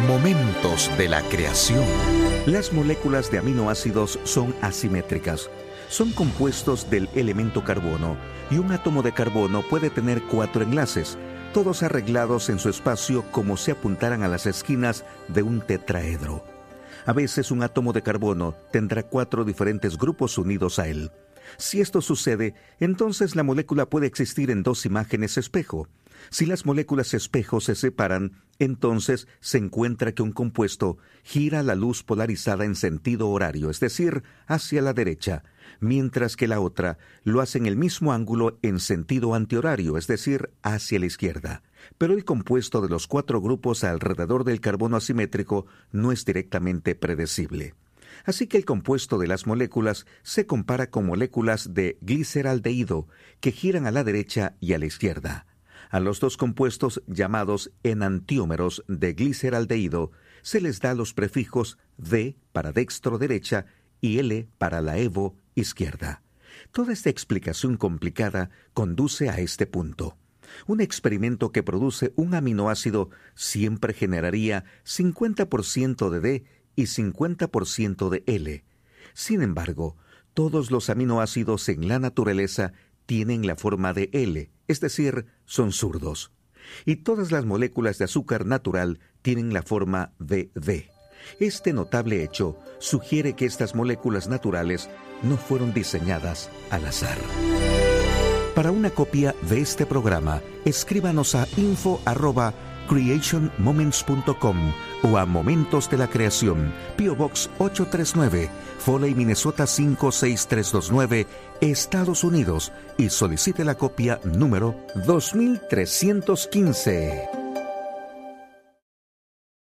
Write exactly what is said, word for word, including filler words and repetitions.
Momentos de la creación. Las moléculas de aminoácidos son asimétricas. Son compuestos del elemento carbono y un átomo de carbono puede tener cuatro enlaces, todos arreglados en su espacio como si apuntaran a las esquinas de un tetraedro. A veces un átomo de carbono tendrá cuatro diferentes grupos unidos a él. Si esto sucede, entonces la molécula puede existir en dos imágenes espejo. Si las moléculas espejo se separan, entonces se encuentra que un compuesto gira la luz polarizada en sentido horario, es decir, hacia la derecha, mientras que la otra lo hace en el mismo ángulo en sentido antihorario, es decir, hacia la izquierda. Pero el compuesto de los cuatro grupos alrededor del carbono asimétrico no es directamente predecible. Así que el compuesto de las moléculas se compara con moléculas de gliceraldehído que giran a la derecha y a la izquierda. A los dos compuestos llamados enantiómeros de gliceraldehído se les da los prefijos D para dextro-derecha y L para la evo-izquierda. Toda esta explicación complicada conduce a este punto. Un experimento que produce un aminoácido siempre generaría cincuenta por ciento de D y cincuenta por ciento de L. Sin embargo, todos los aminoácidos en la naturaleza tienen la forma de L, es decir, son zurdos. Y todas las moléculas de azúcar natural tienen la forma de D. Este notable hecho sugiere que estas moléculas naturales no fueron diseñadas al azar. Para una copia de este programa, escríbanos a info arroba creation moments punto com o a Momentos de la Creación, P O Box ocho tres nueve, Foley, Minnesota cinco seis tres dos nueve, Estados Unidos, y solicite la copia número dos mil trescientos quince.